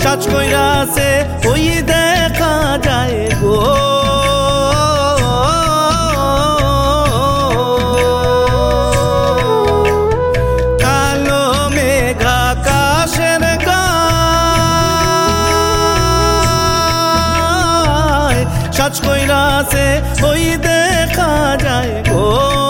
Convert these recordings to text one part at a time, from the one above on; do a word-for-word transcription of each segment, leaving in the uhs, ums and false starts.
সাজ কইরাছে ওই দেখা যায় গো কালো মেঘ আকাশের গায় সাজ কইরাছে ওই দেখা যায় গো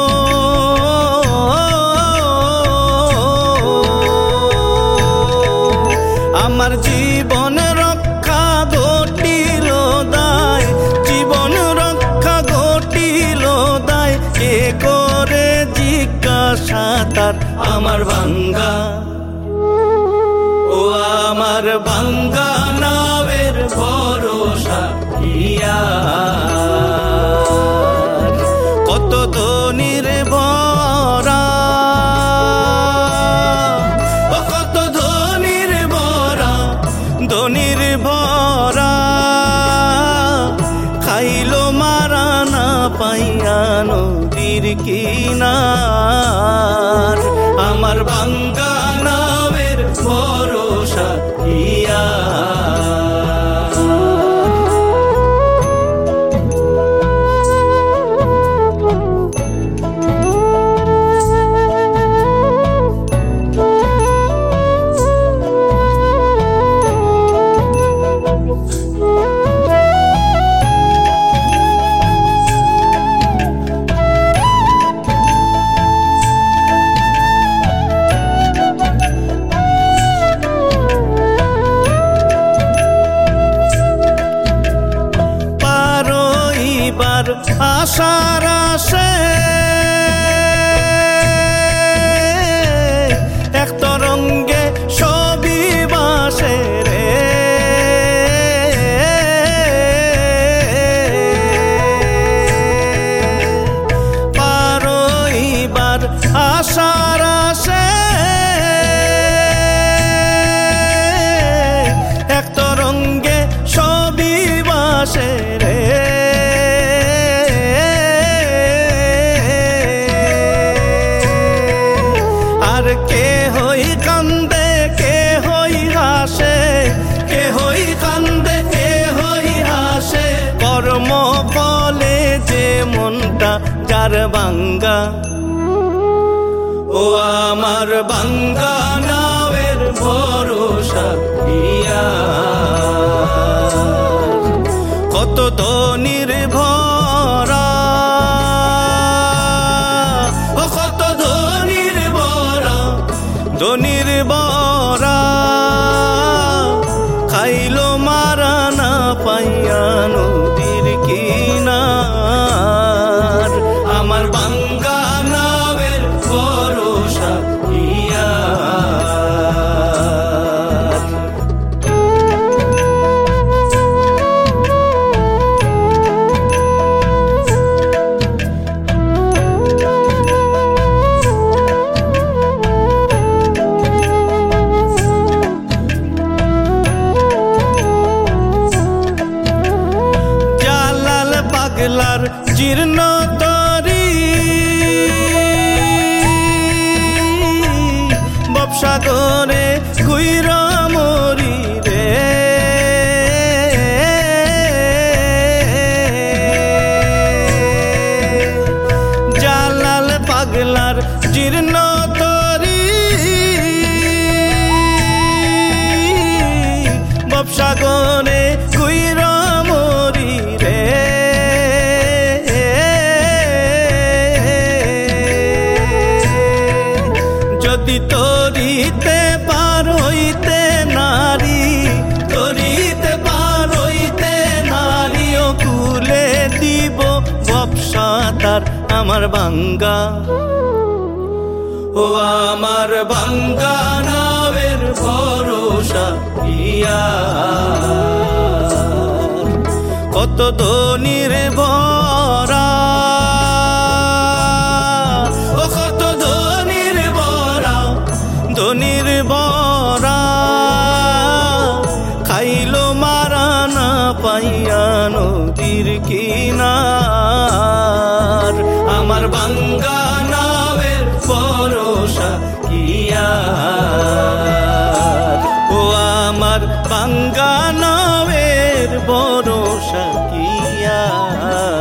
আমার জীবন রক্ষা ঘটিল দায় জীবন রক্ষা ঘটিল দায় কে করে জিজ্ঞাসা তার আমার ভাঙ্গা ও আমার ভাঙ্গা নাবের ভরসা ইয়া কত ধনীর ভরা ধনীর ভরা খাইলো মারা না পাইয়া নদীর কিনার আমার ভাঙ্গা নাবের ভরসা ইয়া আশার আসে এক তরঙ্গে ছবি বাসে রে পারইবার আশার আসে এক তরঙ্গে ছবি বাসে রে কে হই কান্দে কে হই হাসে কে হই কান্দে কে হই হাসে কর্ম ফলে যে মনটা যার ভাঙ্গা ও আমার ভাঙ্গা নাবের ভরসা ইয়া কত ধনীর ভরা ধনীর বরা খাইলো মারা না পাইয়া নদীর কিনার আমার ভাঙ্গা নাবের ভরসা ইয়া পাগলার জীর্ণ তরি ব্যবসা করে গুইরা মরি রে জালাল পাগলার জীর্ণ তরি ব্যবসা করে গুইরা মরি রে যদি তরিতে পার হইতে নারী তরিতে পার হইতে নারী ও কুলে দিব ব্যবসা তার আমার ভাঙ্গা ও আমার ভাঙ্গা নাবের ভরসা ইয়া কত ধনীর ভরা ও কত ধনীর ভরা ধনীর ভরা খাইলো মারা না পাইয়া নদীর কিনার আমার ভাঙ্গা নাবের ভরসা কিয়া ও আমার বাঙ্গানবের ভরসা কি আর।